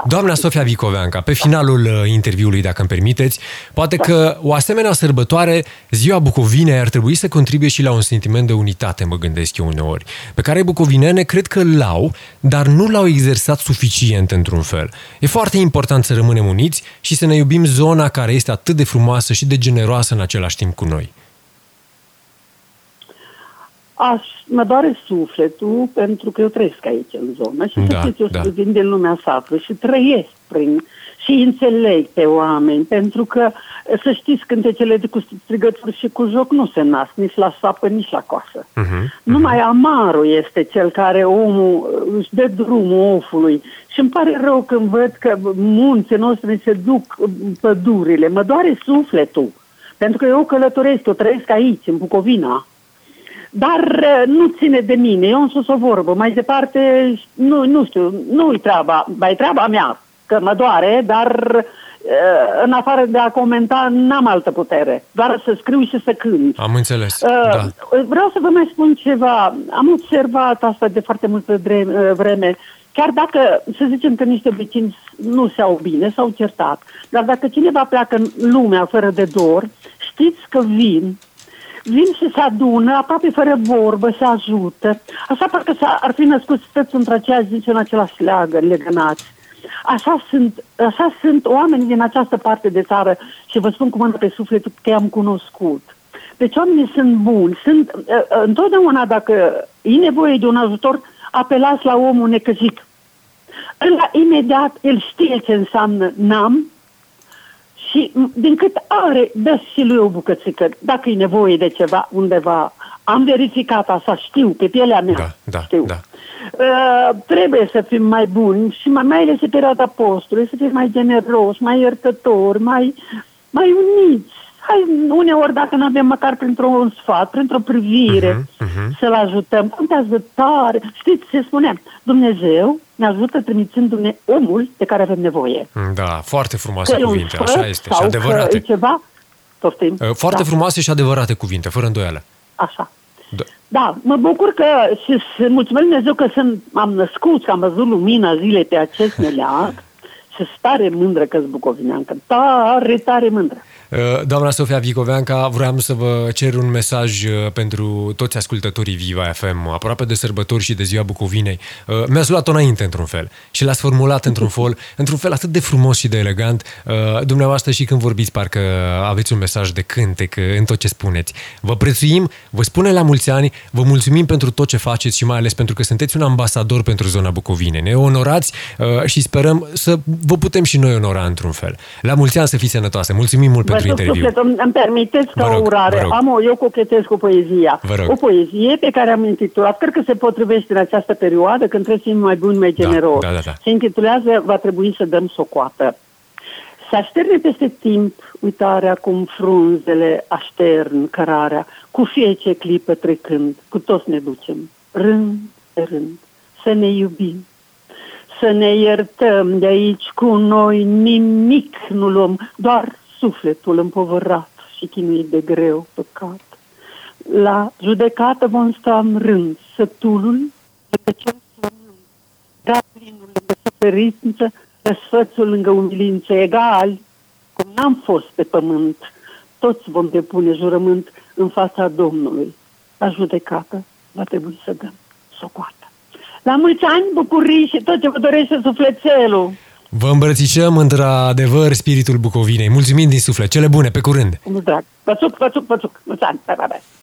Doamna Sofia Vicoveanca, pe finalul interviului, dacă îmi permiteți, poate că o asemenea sărbătoare, Ziua Bucovinei, ar trebui să contribuie și la un sentiment de unitate, mă gândesc eu uneori, pe care bucovinene cred că l-au, dar nu l-au exersat suficient într-un fel. E foarte important să rămânem uniți și să ne iubim zona care este atât de frumoasă și de generoasă în același timp cu noi. Mă doare sufletul pentru că eu trăiesc aici în zonă și să știți, eu vin din lumea satului și trăiesc și înțeleg pe oameni, pentru că să știți, cântecele cu strigături și cu joc nu se nasc nici la sapă, nici la coasă. Numai amarul este cel care omul își dă drumul ofului și îmi pare rău când văd că munții noștri se duc pădurile. Mă doare sufletul, pentru că eu călătoresc, eu trăiesc aici, în Bucovina. Dar nu ține de mine, eu am spus o vorbă, mai departe, nu știu, nu-i treaba, mai treaba mea, că mă doare, dar în afară de a comenta n-am altă putere, doar să scriu și să cânt. Am înțeles, Vreau să vă mai spun ceva, am observat asta de foarte multă vreme, chiar dacă, să zicem că niște vecini nu se au bine, s-au certat, dar dacă cineva pleacă în lumea fără de dor, știți că vin și se adună, aproape fără vorbă, se ajută. Așa parcă ar fi născuți toți într-aceeași zi și în același legănați. Așa sunt oamenii din această parte de țară și vă spun cu mână pe suflet că i-am cunoscut. Deci oamenii sunt buni. Întotdeauna, dacă e nevoie de un ajutor, apelați la omul necăjit. Imediat el știe ce înseamnă n-am, și din cât are, dă și lui o bucățică. Dacă e nevoie de ceva undeva, am verificat asta, știu, pe pielea mea. Știu. Trebuie să fim mai buni și mai ales în perioada postului, să fim mai generoși, mai iertători, mai uniți. Hai, uneori, dacă nu avem măcar printr-un sfat, printr-o privire, să-l ajutăm. Contează tare. Știți ce spuneam? Dumnezeu ne ajută trimițându-ne omul de care avem nevoie. Da, foarte frumoase cuvinte, așa este, și adevărate. Ceva, foarte frumoase și adevărate cuvinte, fără îndoială. Așa. Da, mă bucur că și mulțumesc Dumnezeu că am născut, că am văzut lumina zilei pe acest meleag și sunt tare mândră că-s bucovineancă. Tare mândră. Doamna Sofia Vicoveanca, vreau să vă cer un mesaj pentru toți ascultătorii Viva FM, aproape de sărbători și de Ziua Bucovinei. Mi-ați luat-o înainte, într-un fel, și l-ați formulat într-un fel atât de frumos și de elegant. Dumneavoastră și când vorbiți, parcă aveți un mesaj de cântec în tot ce spuneți. Vă prețuim, vă spunem la mulți ani, vă mulțumim pentru tot ce faceți și mai ales pentru că sunteți un ambasador pentru zona Bucovinei. Ne onorați și sperăm să vă putem și noi onora într-un fel. La mulți ani, să fiți sănătoase. Mulțumim mult pentru interviu. Îmi permiteți ca o urare. Eu cochetez cu poezia. O poezie pe care am intitulat, cred că se potrivește în această perioadă, când trebuie să fim mai buni, mai generoși. Se intitulează Va trebui să dăm socoată. Se așterne peste timp uitarea cum frunzele aștern cărarea, cu fiecare clipă trecând, cu toți ne ducem, rând pe rând, să ne iubim. Să ne iertăm de aici cu noi, nimic nu luăm, doar sufletul împovărat și chinuit de greu păcat. La judecată vom sta în rând, sătulul, rătăcios sământ, plinul lângă suferință, răsfățul lângă umilință, egali, cum n-am fost pe pământ, toți vom depune jurământ în fața Domnului. La judecată va trebui să dăm socoată. La mulți ani, bucurii și tot ce vă dorește sufletelul. Vă îmbrățișăm într-adevăr spiritul Bucovinei. Mulțumim din suflet. Cele bune, pe curând! Mult drag! Vă țuc! Mulți ani! Bye, bye, bye!